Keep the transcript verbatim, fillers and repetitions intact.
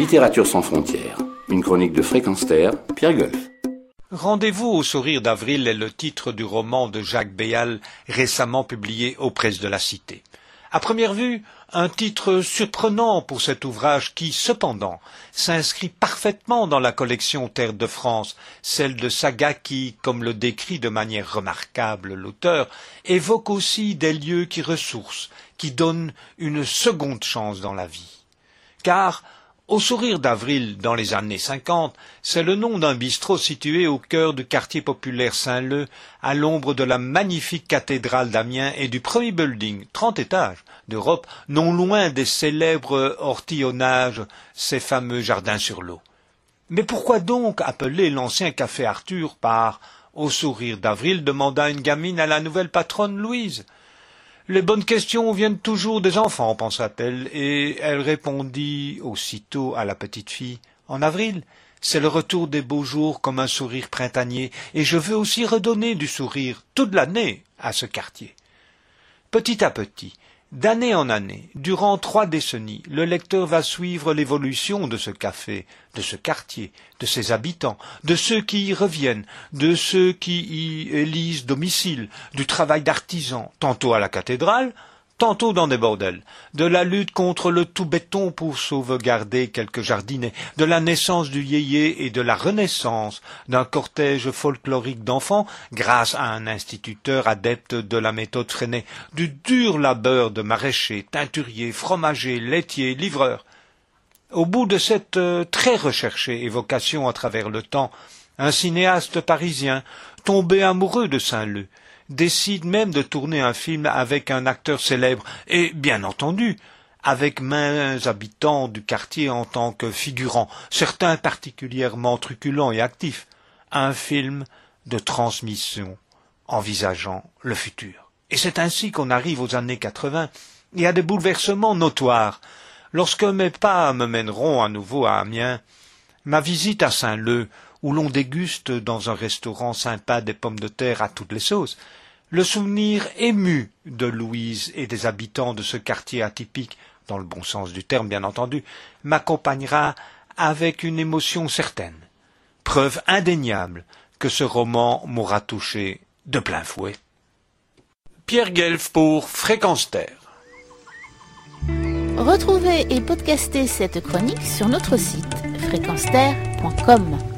Littérature sans frontières, une chronique de Fréquence Terre, Pierre Golf. Rendez-vous au sourire d'avril est le titre du roman de Jacques Béal récemment publié aux Presses de la Cité. À première vue, un titre surprenant pour cet ouvrage qui, cependant, s'inscrit parfaitement dans la collection Terre de France, celle de saga qui, comme le décrit de manière remarquable l'auteur, évoque aussi des lieux qui ressourcent, qui donnent une seconde chance dans la vie. Car, au sourire d'avril, dans les années cinquante, c'est le nom d'un bistrot situé au cœur du quartier populaire Saint-Leu, à l'ombre de la magnifique cathédrale d'Amiens et du premier building, trente étages, d'Europe, non loin des célèbres ortillonnages, ces fameux jardins sur l'eau. Mais pourquoi donc appeler l'ancien café Arthur par « Au sourire d'avril » demanda une gamine à la nouvelle patronne Louise. Les bonnes questions viennent toujours des enfants, pensa-t-elle, et elle répondit aussitôt à la petite fille. En avril, c'est le retour des beaux jours comme un sourire printanier, et je veux aussi redonner du sourire toute l'année à ce quartier. Petit à petit, d'année en année, durant trois décennies, le lecteur va suivre l'évolution de ce café, de ce quartier, de ses habitants, de ceux qui y reviennent, de ceux qui y élisent domicile, du travail d'artisans, tantôt à la cathédrale, tantôt dans des bordels, de la lutte contre le tout béton pour sauvegarder quelques jardinets, de la naissance du yéyé et de la renaissance d'un cortège folklorique d'enfants grâce à un instituteur adepte de la méthode Freinet, du dur labeur de maraîchers, teinturiers, fromagers, laitiers, livreurs. Au bout de cette euh, très recherchée évocation à travers le temps, un cinéaste parisien, tombé amoureux de Saint-Leu, décide même de tourner un film avec un acteur célèbre et, bien entendu, avec maints habitants du quartier en tant que figurants, certains particulièrement truculents et actifs, un film de transmission envisageant le futur. Et c'est ainsi qu'on arrive aux années quatre-vingts et à des bouleversements notoires. Lorsque mes pas me mèneront à nouveau à Amiens, ma visite à Saint-Leu, où l'on déguste dans un restaurant sympa des pommes de terre à toutes les sauces, le souvenir ému de Louise et des habitants de ce quartier atypique, dans le bon sens du terme bien entendu, m'accompagnera avec une émotion certaine, preuve indéniable que ce roman m'aura touché de plein fouet. Pierre Guelf pour Fréquence Terre. Retrouvez et podcastez cette chronique sur notre site fréquence terre point com.